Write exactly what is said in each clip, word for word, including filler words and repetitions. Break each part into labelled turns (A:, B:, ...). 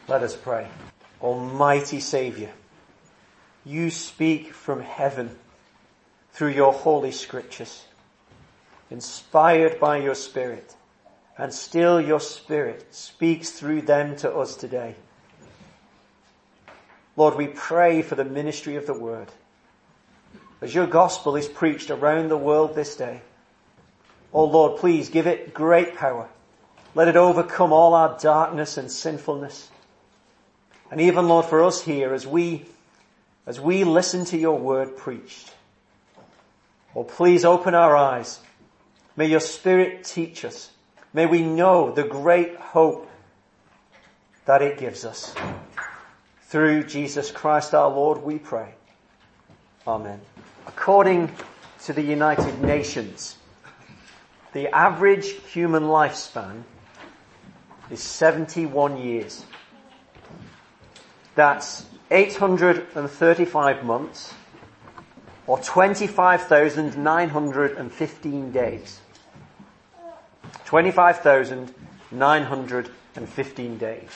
A: Let us pray. Almighty Saviour, you speak from heaven through your holy scriptures, inspired by your Spirit, and still your Spirit speaks through them to us today. Lord, we pray for the ministry of the word. As your gospel is preached around the world this day, oh Lord, please give it great power. Let it overcome all our darkness and sinfulness. And even, Lord, for us here, as we, as we listen to your word preached, oh, please open our eyes. May your Spirit teach us. May we know the great hope that it gives us. Through Jesus Christ our Lord, we pray. Amen. According to the United Nations, the average human lifespan is seventy-one years. That's eight hundred thirty-five months, or twenty-five thousand nine hundred fifteen days. twenty-five thousand nine hundred fifteen days.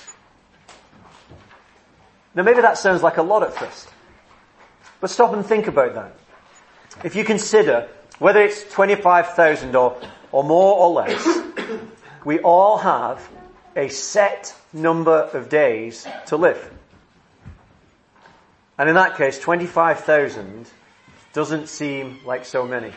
A: Now maybe that sounds like a lot at first, but stop and think about that. If you consider whether it's twenty-five thousand or, or more or less, we all have a set number of days to live. And in that case, twenty-five thousand doesn't seem like so many.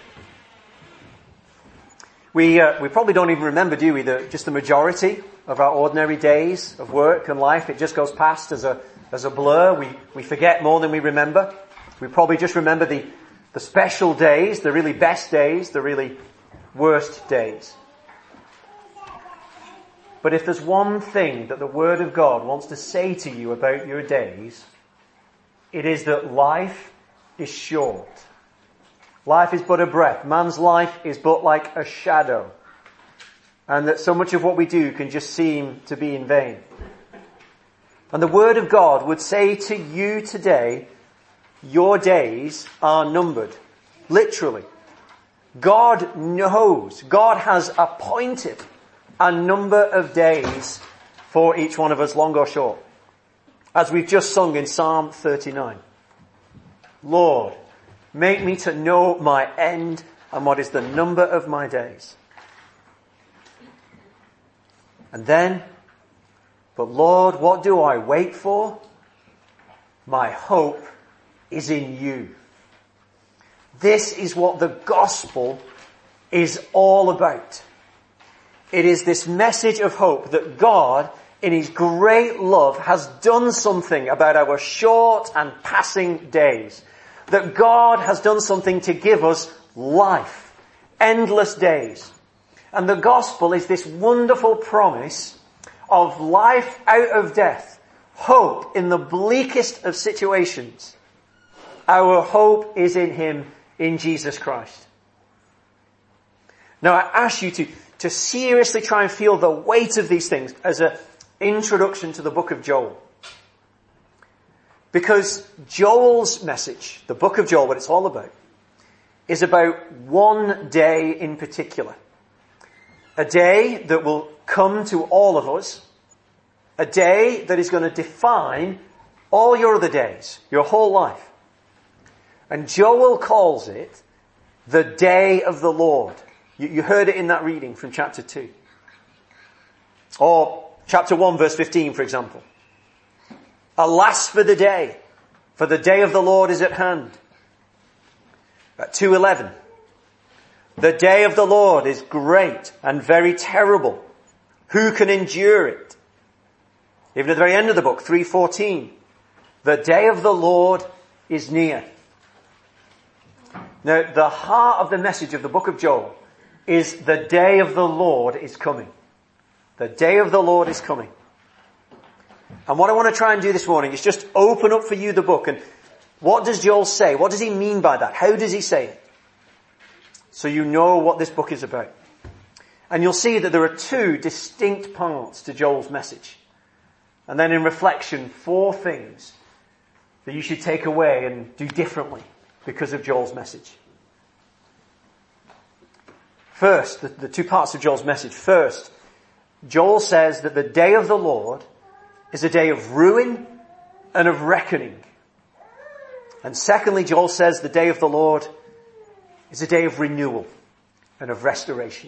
A: We uh, we probably don't even remember, do we, the, just the majority of our ordinary days of work and life. It just goes past as a as a blur. We we forget more than we remember. We probably just remember the the special days, the really best days, the really worst days. But if there's one thing that the Word of God wants to say to you about your days, it is that life is short. Life is but a breath. Man's life is but like a shadow. And that so much of what we do can just seem to be in vain. And the Word of God would say to you today, your days are numbered. Literally. God knows. God has appointed a number of days for each one of us, long or short. As we've just sung in Psalm thirty-nine. Lord, make me to know my end and what is the number of my days. And then, but Lord, what do I wait for? My hope is in you. This is what the gospel is all about. It is this message of hope that God, in his great love, has done something about our short and passing days. That God has done something to give us life, endless days. And the gospel is this wonderful promise of life out of death, hope in the bleakest of situations. Our hope is in him, in Jesus Christ. Now I ask you to, to seriously try and feel the weight of these things as an introduction to the book of Joel. Because Joel's message, the book of Joel, what it's all about, is about one day in particular. A day that will come to all of us. A day that is going to define all your other days, your whole life. And Joel calls it the day of the Lord. You, you heard it in that reading from chapter two. Or chapter one verse fifteen, for example. Alas for the day, for the day of the Lord is at hand. At two eleven. The day of the Lord is great and very terrible. Who can endure it? Even at the very end of the book, three fourteen. The day of the Lord is near. Now, the heart of the message of the book of Joel is the day of the Lord is coming. The day of the Lord is coming. And what I want to try and do this morning is just open up for you the book. And what does Joel say? What does he mean by that? How does he say it? So you know what this book is about. And you'll see that there are two distinct parts to Joel's message. And then in reflection, four things that you should take away and do differently because of Joel's message. First, the, the two parts of Joel's message. First, Joel says that the day of the Lord is a day of ruin and of reckoning. And secondly, Joel says the day of the Lord is a day of renewal and of restoration.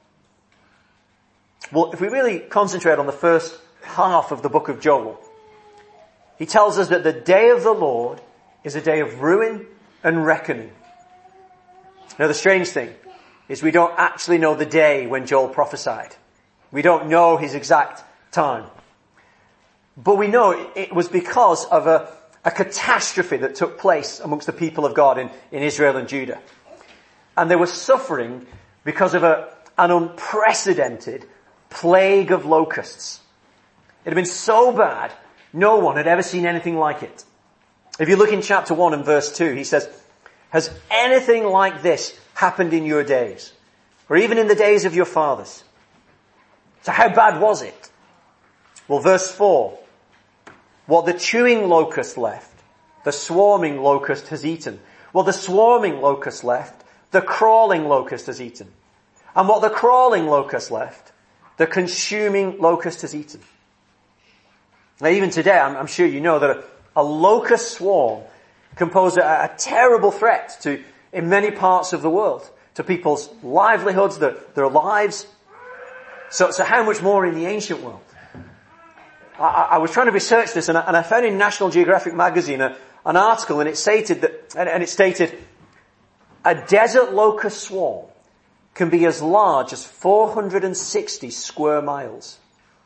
A: Well, if we really concentrate on the first half of the book of Joel, he tells us that the day of the Lord is a day of ruin and reckoning. Now the strange thing is we don't actually know the day when Joel prophesied. We don't know his exact time. But we know it was because of a, a catastrophe that took place amongst the people of God in, in Israel and Judah. And they were suffering because of a, an unprecedented plague of locusts. It had been so bad, no one had ever seen anything like it. If you look in chapter one and verse two, he says, has anything like this happened in your days? Or even in the days of your fathers? So how bad was it? Well, verse four, what the chewing locust left, the swarming locust has eaten. Well, the swarming locust left, the crawling locust has eaten. And what the crawling locust left, the consuming locust has eaten. Now even today, I'm, I'm sure you know that a, a locust swarm can pose a, a terrible threat to, in many parts of the world, to people's livelihoods, their, their lives. So, so how much more in the ancient world? I, I was trying to research this, and I, and I found in National Geographic magazine a, an article, and it stated that, and, and it stated, a desert locust swarm can be as large as four hundred sixty square miles.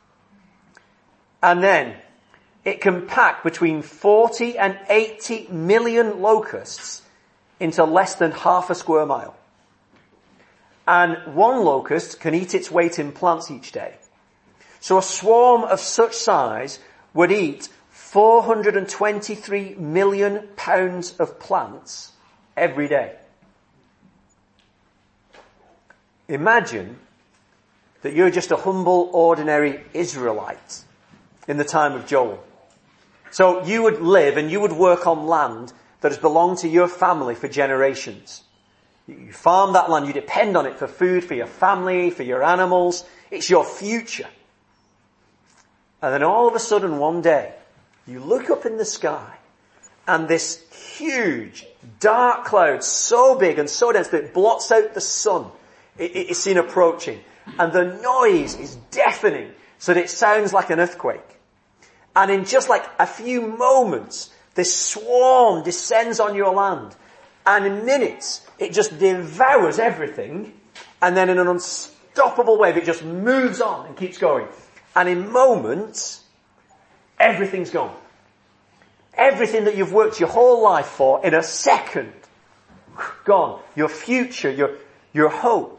A: And then it can pack between forty and eighty million locusts into less than half a square mile. And one locust can eat its weight in plants each day. So a swarm of such size would eat four hundred twenty-three million pounds of plants every day. Imagine that you're just a humble, ordinary Israelite in the time of Joel. So you would live and you would work on land that has belonged to your family for generations. You farm that land, you depend on it for food, for your family, for your animals. It's your future. And then all of a sudden one day, you look up in the sky and this huge, dark cloud, so big and so dense that it blots out the sun, it, it, it's seen approaching. And the noise is deafening so that it sounds like an earthquake. And in just like a few moments, this swarm descends on your land. And in minutes, it just devours everything. And then in an unstoppable wave, it just moves on and keeps going. And in moments, everything's gone. Everything that you've worked your whole life for, in a second, gone. Your future, your, your hope.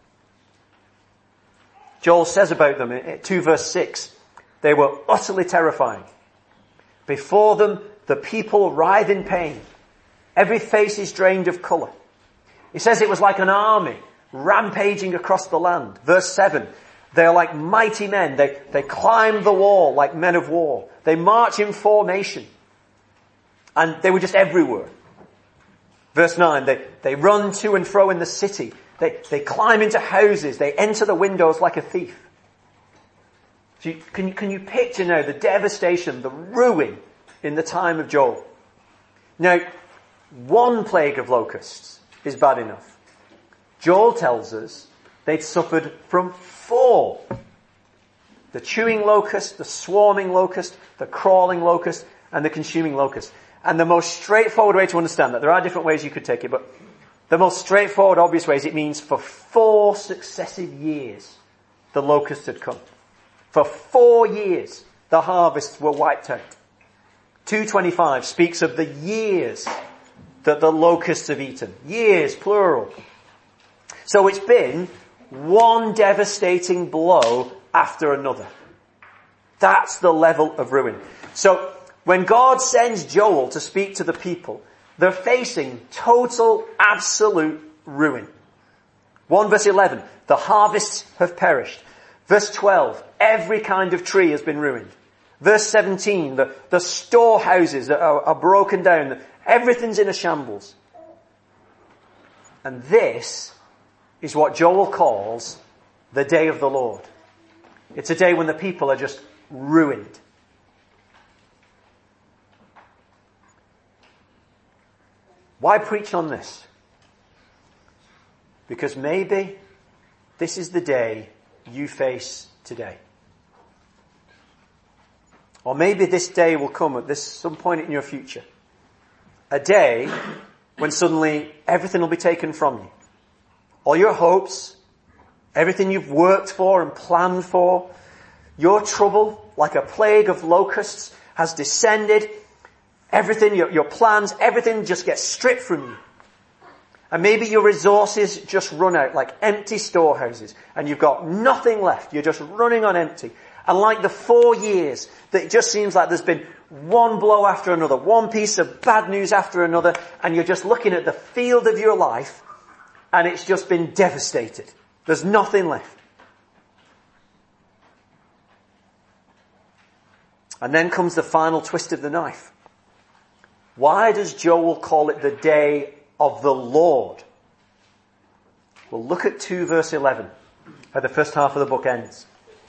A: Joel says about them in two verse six, they were utterly terrifying. Before them, the people writhe in pain. Every face is drained of colour. He says it was like an army rampaging across the land. Verse seven, they are like mighty men. They, they climb the wall like men of war. They march in formation. And they were just everywhere. Verse nine, they, they run to and fro in the city. They, they climb into houses. They enter the windows like a thief. So you, can, you, can you picture now the devastation, the ruin in the time of Joel? Now, one plague of locusts is bad enough. Joel tells us they'd suffered from four. The chewing locust, the swarming locust, the crawling locust, and the consuming locust. And the most straightforward way to understand that, there are different ways you could take it, but the most straightforward, obvious way is it means for four successive years the locusts had come. For four years the harvests were wiped out. two twenty-five speaks of the years that the locusts have eaten. Years, plural. So it's been one devastating blow after another. That's the level of ruin. So when God sends Joel to speak to the people, they're facing total, absolute ruin. one verse eleven, the harvests have perished. Verse twelve, every kind of tree has been ruined. Verse seventeen, the, the storehouses are, are broken down. Everything's in a shambles. And this is what Joel calls the day of the Lord. It's a day when the people are just ruined. Why preach on this? Because maybe this is the day you face today. Or maybe this day will come at this some point in your future. A day when suddenly everything will be taken from you. All your hopes, everything you've worked for and planned for, your trouble, like a plague of locusts, has descended. Everything, your, your plans, everything just gets stripped from you. And maybe your resources just run out like empty storehouses and you've got nothing left. You're just running on empty. And like the four years that it just seems like there's been one blow after another, one piece of bad news after another, and you're just looking at the field of your life and it's just been devastated. There's nothing left. And then comes the final twist of the knife. Why does Joel call it the day of the Lord? Well, look at two verse eleven, how the first half of the book ends.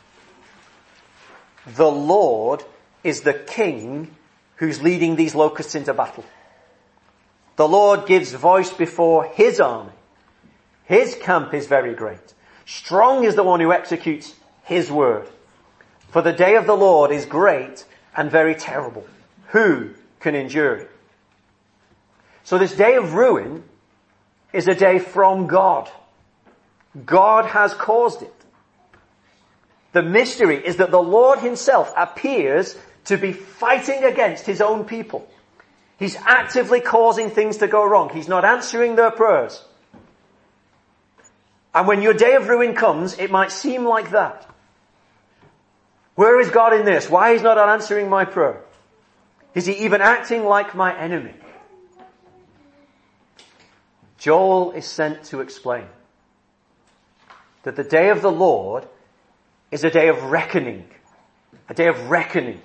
A: The Lord is the king who's leading these locusts into battle. The Lord gives voice before his army. His camp is very great. Strong is the one who executes his word. For the day of the Lord is great and very terrible. Who can endure it? So this day of ruin is a day from God. God has caused it. The mystery is that the Lord himself appears to be fighting against his own people. He's actively causing things to go wrong. He's not answering their prayers. And when your day of ruin comes, it might seem like that. Where is God in this? Why is he not answering my prayer? Is he even acting like my enemy? Joel is sent to explain that the day of the Lord is a day of reckoning. A day of reckoning.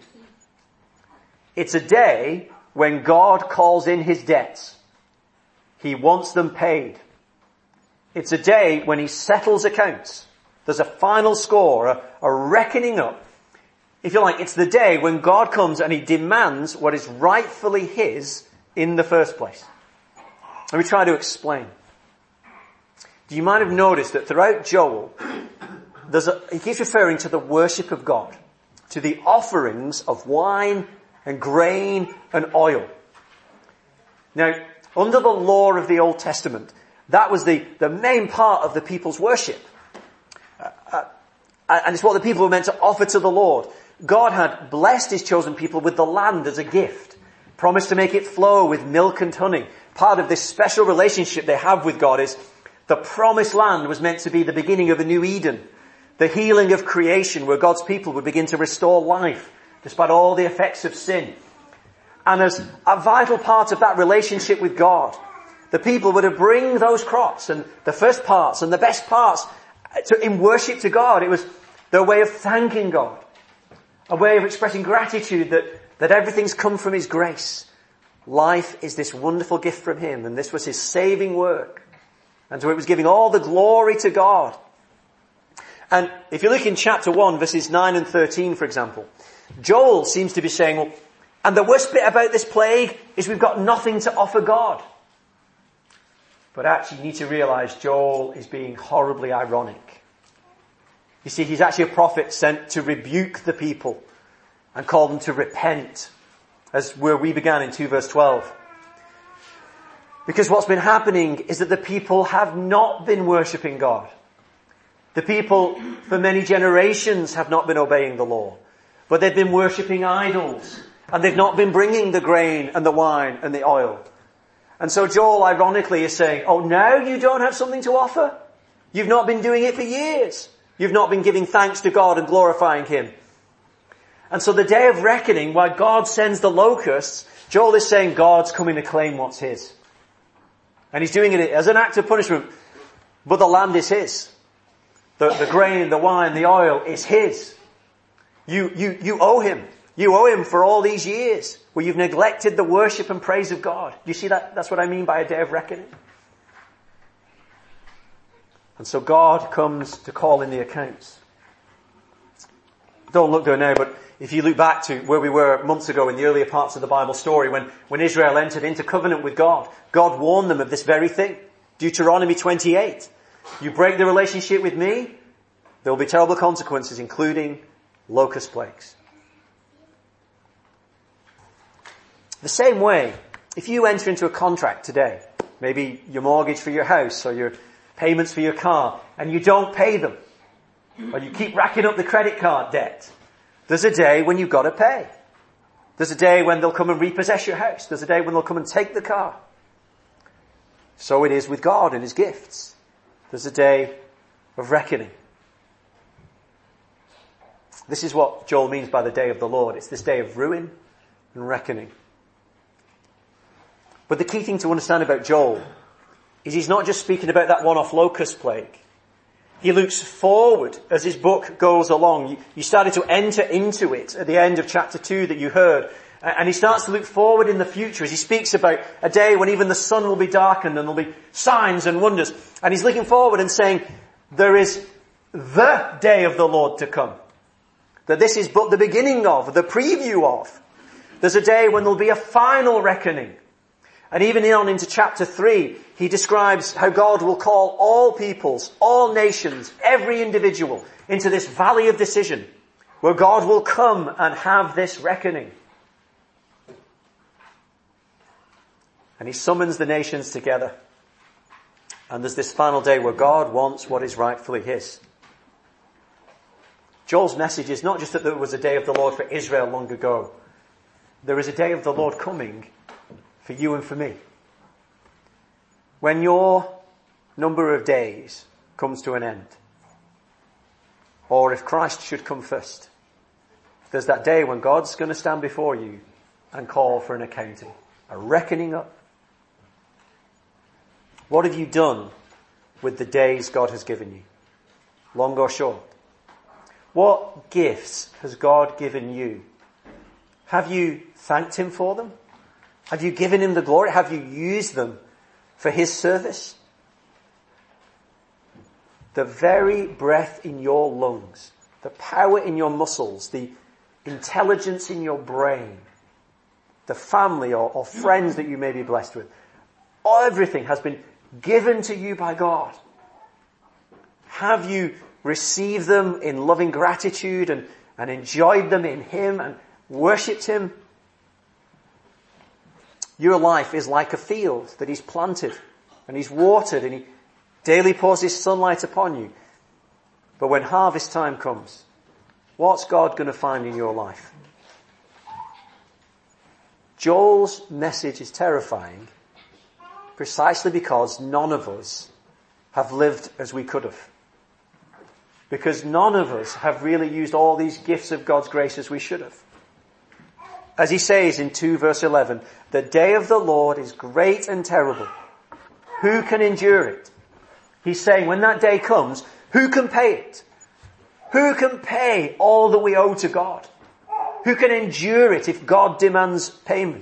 A: It's a day when God calls in his debts. He wants them paid. It's a day when he settles accounts. There's a final score, a, a reckoning up. If you like, it's the day when God comes and he demands what is rightfully his in the first place. Let me try to explain. You might have noticed that throughout Joel, there's a, he keeps referring to the worship of God, to the offerings of wine and grain and oil. Now, under the law of the Old Testament, that was the, the main part of the people's worship. Uh, uh, and it's what the people were meant to offer to the Lord. God had blessed his chosen people with the land as a gift, promised to make it flow with milk and honey. Part of this special relationship they have with God is the promised land was meant to be the beginning of a new Eden, the healing of creation where God's people would begin to restore life despite all the effects of sin. And as a vital part of that relationship with God, the people were to bring those crops and the first parts and the best parts to, in worship to God. It was their way of thanking God, a way of expressing gratitude that, that everything's come from his grace. Life is this wonderful gift from him, and this was his saving work. And so it was giving all the glory to God. And if you look in chapter one, verses nine and thirteen, for example, Joel seems to be saying, well, and the worst bit about this plague is we've got nothing to offer God. But actually you need to realize Joel is being horribly ironic. You see, he's actually a prophet sent to rebuke the people and call them to repent, as where we began in two verse twelve. Because what's been happening is that the people have not been worshipping God. The people for many generations have not been obeying the law, but they've been worshipping idols, and they've not been bringing the grain and the wine and the oil. And so Joel ironically is saying, oh, now you don't have something to offer? You've not been doing it for years. You've not been giving thanks to God and glorifying him. And so the day of reckoning, while God sends the locusts, Joel is saying God's coming to claim what's his. And he's doing it as an act of punishment. But the land is his. The, the grain, the wine, the oil is his. You, you, you owe him. You owe him for all these years where you've neglected the worship and praise of God. You see that? That's what I mean by a day of reckoning. And so God comes to call in the accounts. Don't look there now, but If you look back to where we were months ago in the earlier parts of the Bible story, when, when Israel entered into covenant with God, God warned them of this very thing. Deuteronomy twenty-eight. You break the relationship with me, there will be terrible consequences, including locust plagues. The same way, if you enter into a contract today, maybe your mortgage for your house or your payments for your car, and you don't pay them, or you keep racking up the credit card debt, there's a day when you've got to pay. There's a day when they'll come and repossess your house. There's a day when they'll come and take the car. So it is with God and His gifts. There's a day of reckoning. This is what Joel means by the day of the Lord. It's this day of ruin and reckoning. But the key thing to understand about Joel is he's not just speaking about that one-off locust plague. He looks forward as his book goes along. You, you started to enter into it at the end of chapter two that you heard. And he starts to look forward in the future as he speaks about a day when even the sun will be darkened and there'll be signs and wonders. And he's looking forward and saying, there is the day of the Lord to come. That this is but the beginning of, the preview of. There's a day when there'll be a final reckoning. And even on into chapter three, he describes how God will call all peoples, all nations, every individual into this valley of decision, where God will come and have this reckoning. And he summons the nations together. And there's this final day where God wants what is rightfully his. Joel's message is not just that there was a day of the Lord for Israel long ago. There is a day of the Lord coming for you and for me. When your number of days comes to an end, or if Christ should come first, there's that day when God's going to stand before you and call for an accounting, a reckoning up. What have you done with the days God has given you, long or short? What gifts has God given you? Have you thanked Him for them? Have you given Him the glory? Have you used them for His service? The very breath in your lungs, the power in your muscles, the intelligence in your brain, the family or, or friends that you may be blessed with, everything has been given to you by God. Have you received them in loving gratitude and, and enjoyed them in Him and worshipped Him? Your life is like a field that He's planted and He's watered and He daily pours His sunlight upon you. But when harvest time comes, what's God going to find in your life? Joel's message is terrifying precisely because none of us have lived as we could have. Because none of us have really used all these gifts of God's grace as we should have. As he says in two verse eleven, the day of the Lord is great and terrible. Who can endure it? He's saying when that day comes, who can pay it? Who can pay all that we owe to God? Who can endure it if God demands payment?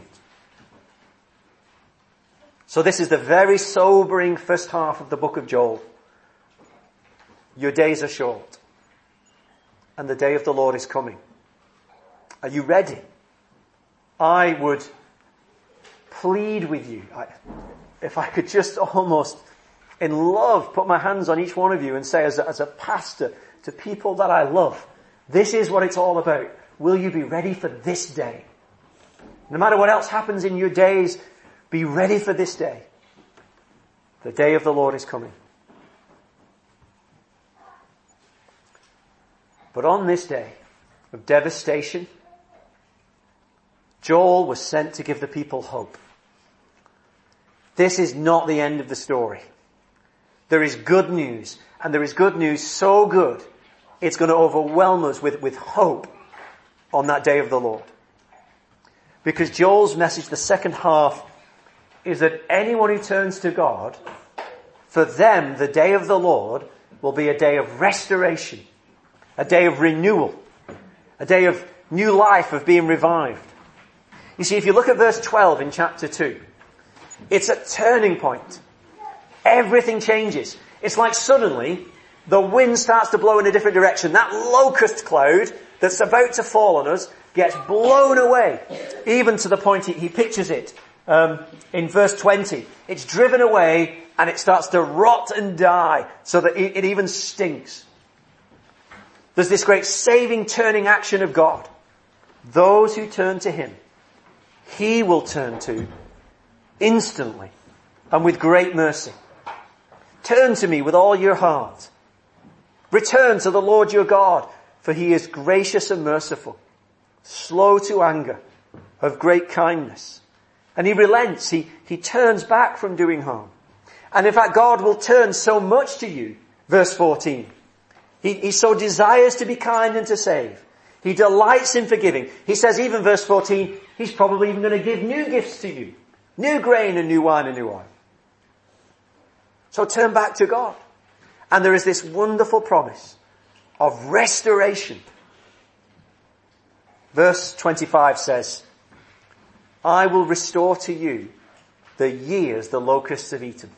A: So this is the very sobering first half of the book of Joel. Your days are short, and the day of the Lord is coming. Are you ready? I would plead with you, I, if I could just almost in love put my hands on each one of you and say as a, as a pastor to people that I love, this is what it's all about. Will you be ready for this day? No matter what else happens in your days, be ready for this day. The day of the Lord is coming. But on this day of devastation, Joel was sent to give the people hope. This is not the end of the story. There is good news, and there is good news so good, it's going to overwhelm us with, with hope on that day of the Lord. Because Joel's message, the second half, is that anyone who turns to God, for them, the day of the Lord will be a day of restoration, a day of renewal, a day of new life, of being revived. You see, if you look at verse twelve in chapter two, it's a turning point. Everything changes. It's like suddenly the wind starts to blow in a different direction. That locust cloud that's about to fall on us gets blown away, even to the point he, he pictures it um, in verse twenty. It's driven away and it starts to rot and die so that it, it even stinks. There's this great saving, turning action of God. Those who turn to him, he will turn to instantly and with great mercy. Turn to me with all your heart. Return to the Lord your God, for he is gracious and merciful, slow to anger, of great kindness. And he relents, he, he turns back from doing harm. And in fact, God will turn so much to you, verse fourteen. He, he so desires to be kind and to save. He delights in forgiving. He says, even verse fourteen, he's probably even going to give new gifts to you. New grain and new wine and new oil. So turn back to God. And there is this wonderful promise of restoration. Verse twenty-five says, I will restore to you the years the locusts have eaten.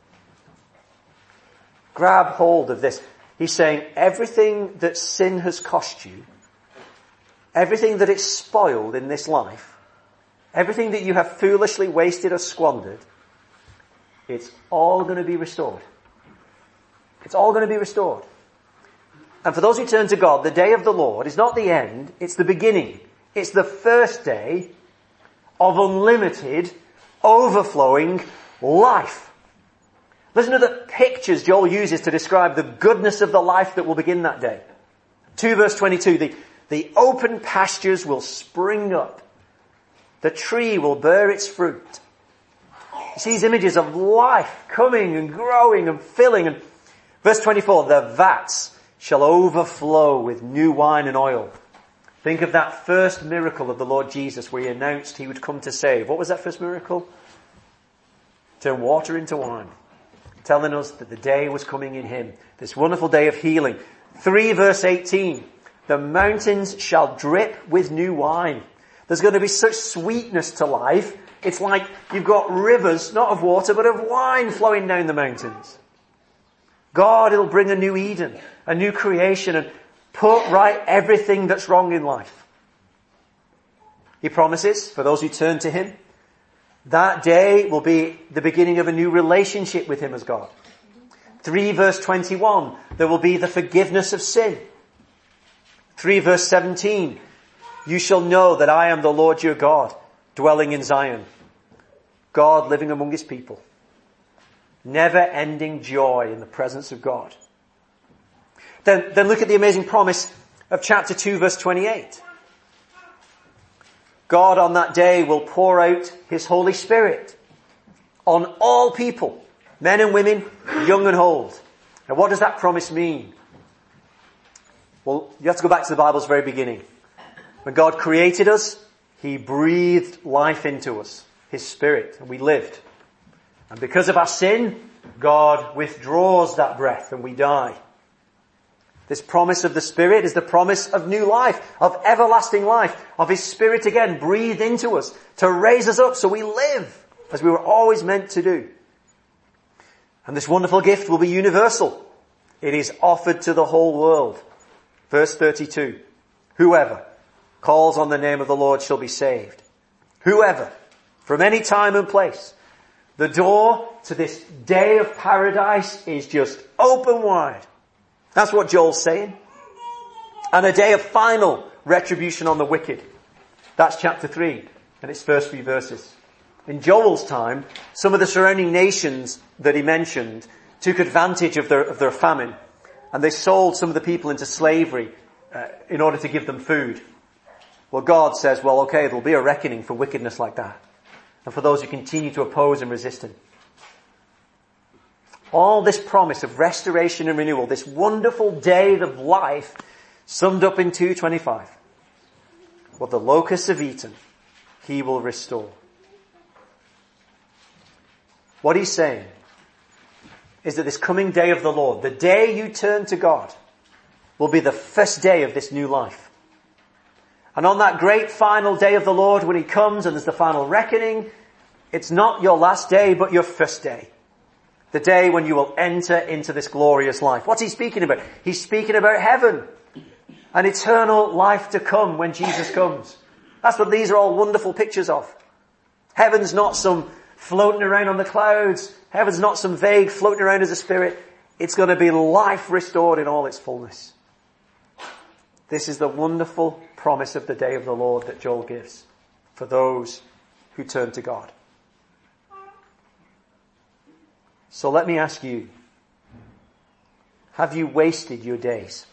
A: Grab hold of this. He's saying everything that sin has cost you, everything that it's spoiled in this life, everything that you have foolishly wasted or squandered, it's all going to be restored. It's all going to be restored. And for those who turn to God, the day of the Lord is not the end, it's the beginning. It's the first day of unlimited, overflowing life. Listen to the pictures Joel uses to describe the goodness of the life that will begin that day. two verse twenty-two, the, the open pastures will spring up. The tree will bear its fruit. You see these images of life coming and growing and filling. And verse twenty-four, the vats shall overflow with new wine and oil. Think of that first miracle of the Lord Jesus where he announced he would come to save. What was that first miracle? Turn water into wine. Telling us that the day was coming in him. This wonderful day of healing. three verse eighteen. The mountains shall drip with new wine. There's going to be such sweetness to life. It's like you've got rivers, not of water, but of wine flowing down the mountains. God, it'll bring a new Eden, a new creation, and put right everything that's wrong in life. He promises, for those who turn to him, that day will be the beginning of a new relationship with him as God. three verse twenty-one, there will be the forgiveness of sin. three verse seventeen, you shall know that I am the Lord your God, dwelling in Zion. God living among his people. Never-ending joy in the presence of God. Then, then look at the amazing promise of chapter two verse twenty-eight. God on that day will pour out his Holy Spirit on all people, men and women, young and old. Now what does that promise mean? Well, you have to go back to the Bible's very beginning. When God created us, he breathed life into us, his Spirit, and we lived. And because of our sin, God withdraws that breath and we die. This promise of the Spirit is the promise of new life, of everlasting life, of his Spirit again breathed into us to raise us up so we live as we were always meant to do. And this wonderful gift will be universal. It is offered to the whole world. Verse thirty-two, whoever calls on the name of the Lord shall be saved. Whoever, from any time and place. The door to this day of paradise is just open wide. That's what Joel's saying. And a day of final retribution on the wicked. That's chapter three and its first few verses. In Joel's time, some of the surrounding nations that he mentioned took advantage of their, of their famine. And they sold some of the people into slavery uh, in order to give them food. Well, God says, well, okay, there'll be a reckoning for wickedness like that. And for those who continue to oppose and resist him. All this promise of restoration and renewal, this wonderful day of life, summed up in two twenty-five. What the locusts have eaten, he will restore. What he's saying is that this coming day of the Lord, the day you turn to God, will be the first day of this new life. And on that great final day of the Lord, when he comes and there's the final reckoning, it's not your last day, but your first day. The day when you will enter into this glorious life. What's he speaking about? He's speaking about heaven. An eternal life to come when Jesus comes. That's what these are all wonderful pictures of. Heaven's not some floating around on the clouds. Heaven's not some vague floating around as a spirit. It's going to be life restored in all its fullness. This is the wonderful promise of the day of the Lord that Joel gives for those who turn to God. So let me ask you, have you wasted your days?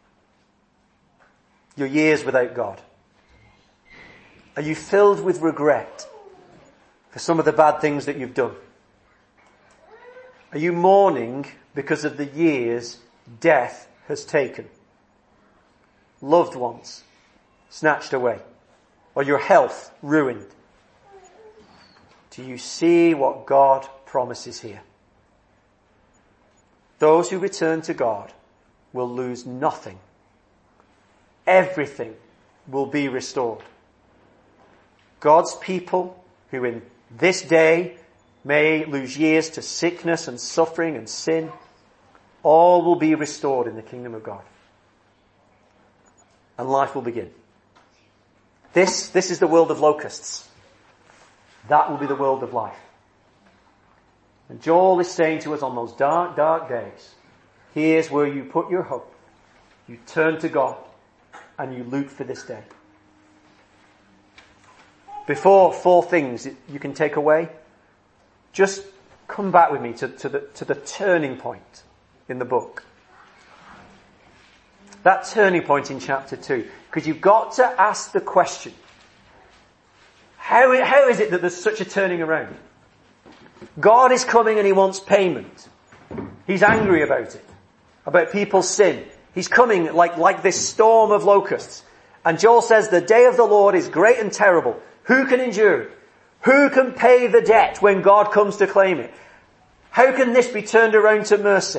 A: Your years without God? Are you filled with regret for some of the bad things that you've done? Are you mourning because of the years death has taken? Loved ones snatched away, or your health ruined? Do you see what God promises here? Those who return to God will lose nothing. Everything will be restored. God's people who in this day may lose years to sickness and suffering and sin, all will be restored in the kingdom of God. And life will begin. This, this is the world of locusts. That will be the world of life. And Joel is saying to us on those dark, dark days, here's where you put your hope. You turn to God and you look for this day. Before four things you can take away, just come back with me to, to the, to the turning point in the book. That turning point in chapter two. Because you've got to ask the question, how, how is it that there's such a turning around? God is coming and he wants payment. He's angry about it, about people's sin. He's coming like, like this storm of locusts. And Joel says the day of the Lord is great and terrible. Who can endure it? Who can pay the debt when God comes to claim it? How can this be turned around to mercy?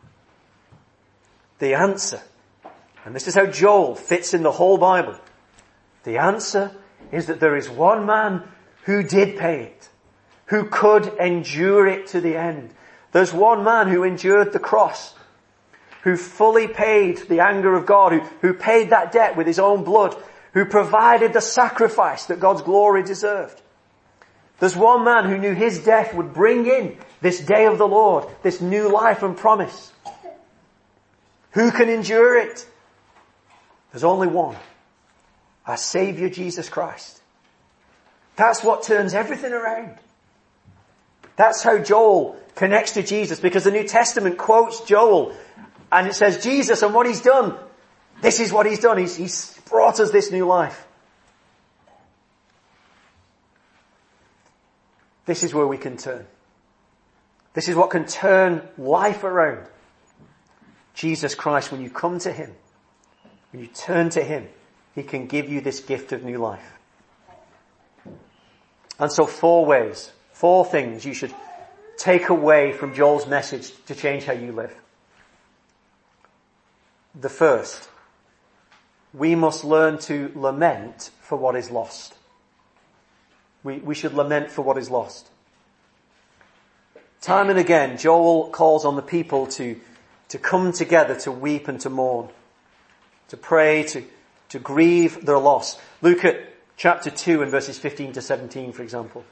A: The answer, and this is how Joel fits in the whole Bible, the answer is that there is one man who did pay it, who could endure it to the end. There's one man who endured the cross, who fully paid the anger of God, who, who paid that debt with his own blood, who provided the sacrifice that God's glory deserved. There's one man who knew his death would bring in this day of the Lord, this new life and promise. Who can endure it? There's only one. Our Savior Jesus Christ. That's what turns everything around. That's how Joel connects to Jesus, because the New Testament quotes Joel and it says Jesus and what he's done. This is what he's done. He's, he's brought us this new life. This is where we can turn. This is what can turn life around. Jesus Christ, when you come to him, when you turn to him, he can give you this gift of new life. And so four ways, four things you should take away from Joel's message to change how you live. The first, we must learn to lament for what is lost. We, we should lament for what is lost. Time and again, Joel calls on the people to, to come together to weep and to mourn, to pray, to, to grieve their loss. Look at chapter two and verses fifteen to seventeen, for example.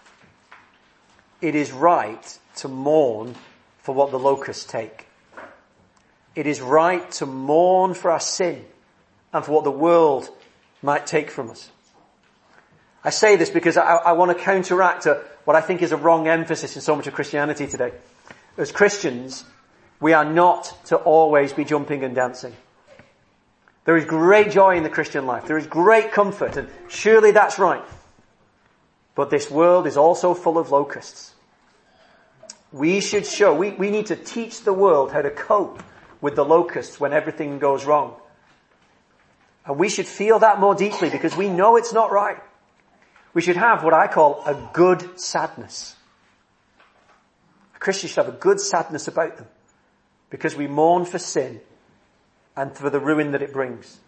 A: It is right to mourn for what the locusts take. It is right to mourn for our sin and for what the world might take from us. I say this because I, I want to counteract a, what I think is a wrong emphasis in so much of Christianity today. As Christians, we are not to always be jumping and dancing. There is great joy in the Christian life. There is great comfort, and surely that's right. But this world is also full of locusts. We should show, we, we need to teach the world how to cope with the locusts when everything goes wrong. And we should feel that more deeply because we know it's not right. We should have what I call a good sadness. Christians should have a good sadness about them because we mourn for sin and for the ruin that it brings.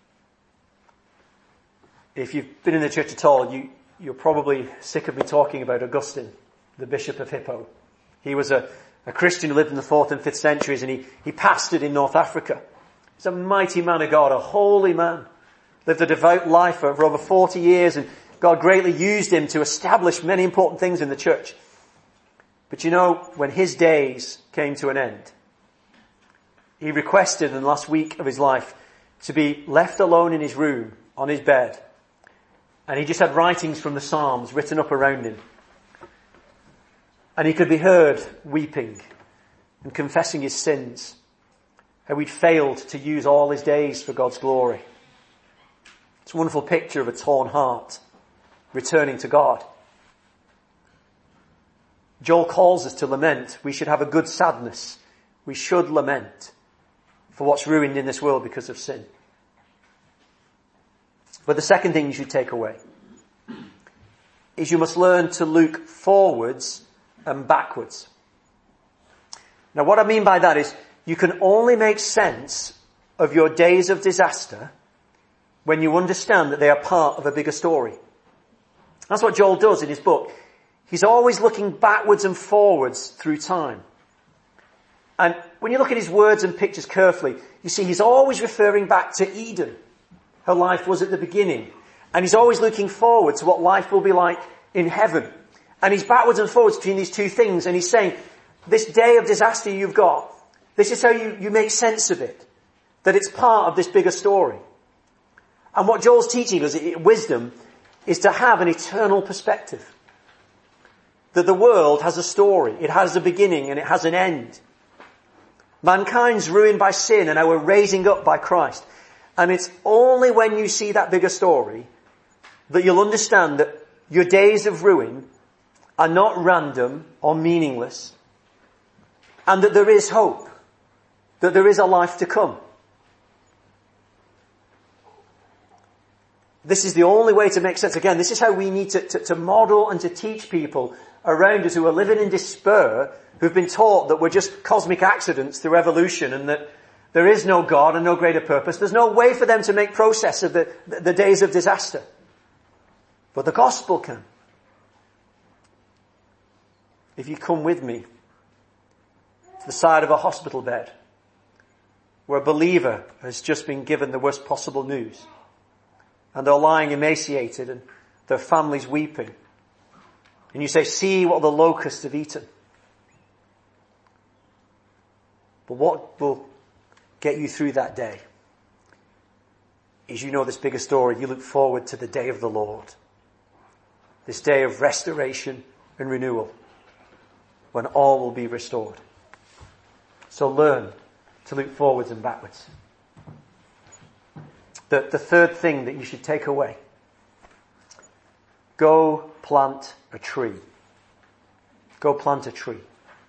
A: If you've been in the church at all, you, you're probably sick of me talking about Augustine, the Bishop of Hippo. He was a, a Christian who lived in the fourth and fifth centuries, and he, he pastored in North Africa. He's a mighty man of God, a holy man. Lived a devout life for, for over forty years, and God greatly used him to establish many important things in the church. But you know, when his days came to an end, he requested in the last week of his life to be left alone in his room, on his bed. And he just had writings from the Psalms written up around him. And he could be heard weeping and confessing his sins, how he'd failed to use all his days for God's glory. It's a wonderful picture of a torn heart returning to God. Joel calls us to lament. We should have a good sadness. We should lament for what's ruined in this world because of sin. But the second thing you should take away is you must learn to look forwards and backwards. Now what I mean by that is you can only make sense of your days of disaster when you understand that they are part of a bigger story. That's what Joel does in his book. He's always looking backwards and forwards through time. And when you look at his words and pictures carefully, you see he's always referring back to Eden, how life was at the beginning. And he's always looking forward to what life will be like in heaven. And he's backwards and forwards between these two things. And he's saying, this day of disaster you've got, this is how you, you make sense of it. That it's part of this bigger story. And what Joel's teaching us, wisdom, is to have an eternal perspective. That the world has a story. It has a beginning and it has an end. Mankind's ruined by sin and our raising up by Christ. And it's only when you see that bigger story that you'll understand that your days of ruin are not random or meaningless. And that there is hope. That there is a life to come. This is the only way to make sense. Again, this is how we need to, to, to model and to teach people around us who are living in despair, who've been taught that we're just cosmic accidents through evolution and that there is no God and no greater purpose. There's no way for them to make process of the, the days of disaster. But the gospel can. If you come with me to the side of a hospital bed where a believer has just been given the worst possible news and they're lying emaciated and their family's weeping, and you say, see what the locusts have eaten. But what will get you through that day is you know this bigger story. You look forward to the day of the Lord. This day of restoration and renewal when all will be restored. So learn to look forwards and backwards. The, the third thing that you should take away. Go plant a tree. Go plant a tree.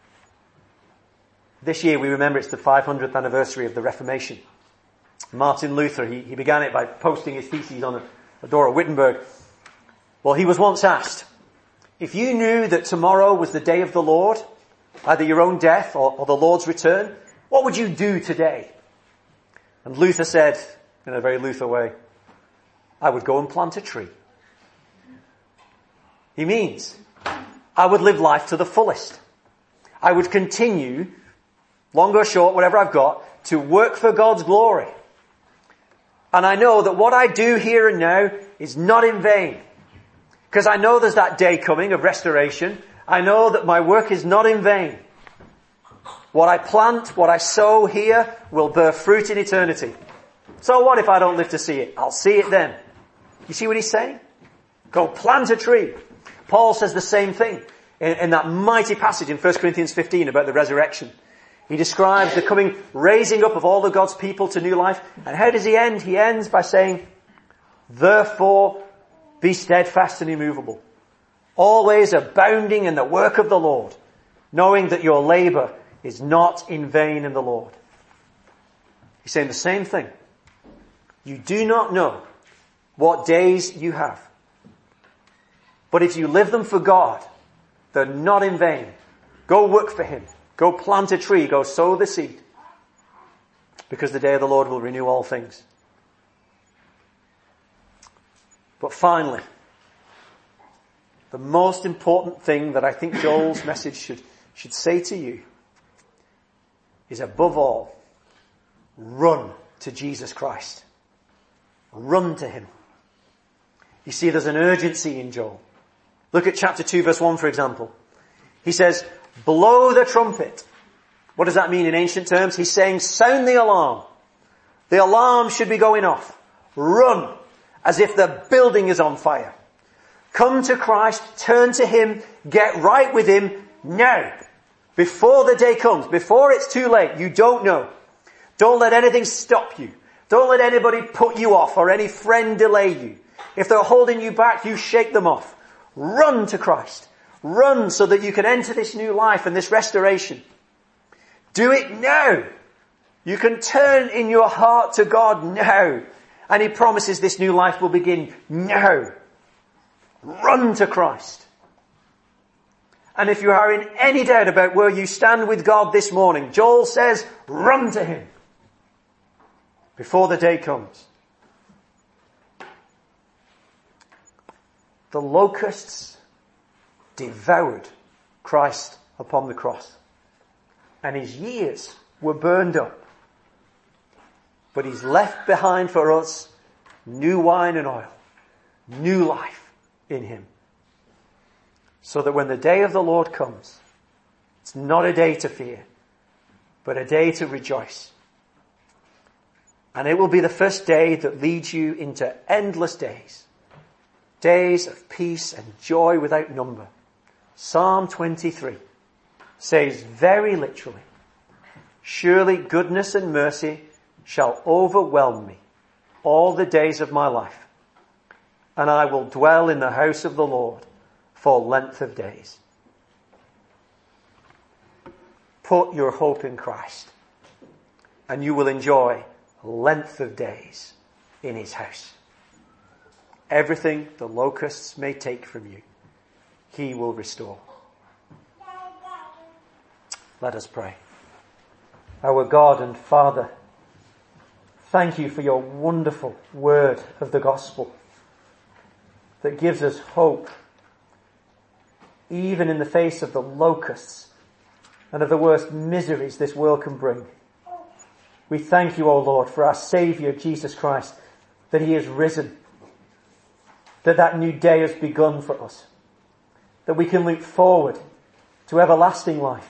A: This year we remember it's the five hundredth anniversary of the Reformation. Martin Luther, he, he began it by posting his theses on a, a door at Wittenberg. Well, he was once asked, if you knew that tomorrow was the day of the Lord, either your own death or, or the Lord's return, what would you do today? And Luther said, in a very Luther way, I would go and plant a tree. He means, I would live life to the fullest. I would continue, long or short, whatever I've got, to work for God's glory. And I know that what I do here and now is not in vain. Because I know there's that day coming of restoration. I know that my work is not in vain. What I plant, what I sow here will bear fruit in eternity. So what if I don't live to see it? I'll see it then. You see what he's saying? Go plant a tree. Paul says the same thing in, in that mighty passage in First Corinthians fifteen about the resurrection. He describes the coming raising up of all of God's people to new life. And how does he end? He ends by saying, therefore be steadfast and immovable, always abounding in the work of the Lord, knowing that your labor is not in vain in the Lord. He's saying the same thing. You do not know what days you have. But if you live them for God, they're not in vain. Go work for Him. Go plant a tree. Go sow the seed. Because the day of the Lord will renew all things. But finally, the most important thing that I think Joel's message should, should say to you is above all, run to Jesus Christ. Run to him. You see, there's an urgency in Joel. Look at chapter two, verse one, for example. He says, blow the trumpet. What does that mean in ancient terms? He's saying, sound the alarm. The alarm should be going off. Run, as if the building is on fire. Come to Christ, turn to him, get right with him now. Before the day comes, before it's too late. You don't know. Don't let anything stop you. Don't let anybody put you off or any friend delay you. If they're holding you back, you shake them off. Run to Christ. Run so that you can enter this new life and this restoration. Do it now. You can turn in your heart to God now. And he promises this new life will begin now. Run to Christ. And if you are in any doubt about where you stand with God this morning, Joel says, run to him before the day comes. The locusts devoured Christ upon the cross, and his years were burned up. But he's left behind for us new wine and oil, new life in him. So that when the day of the Lord comes, it's not a day to fear, but a day to rejoice. And it will be the first day that leads you into endless days. Days of peace and joy without number. Psalm twenty-three says very literally, surely goodness and mercy shall overwhelm me all the days of my life, and I will dwell in the house of the Lord for length of days. Put your hope in Christ, and you will enjoy length of days in his house. Everything the locusts may take from you, he will restore. Let us pray. Our God and Father, thank you for your wonderful word of the gospel that gives us hope, even in the face of the locusts and of the worst miseries this world can bring. We thank you, O Lord, for our Saviour, Jesus Christ, that he is risen, that that new day has begun for us, that we can look forward to everlasting life.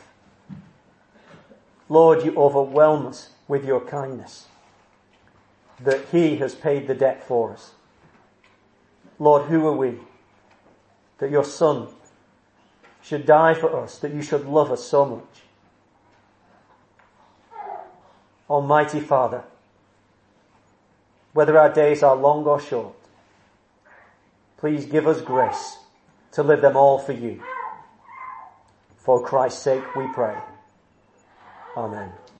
A: Lord, you overwhelm us with your kindness, that he has paid the debt for us. Lord, who are we that your Son should die for us, that you should love us so much? Almighty Father, whether our days are long or short, please give us grace to live them all for you. For Christ's sake we pray. Amen.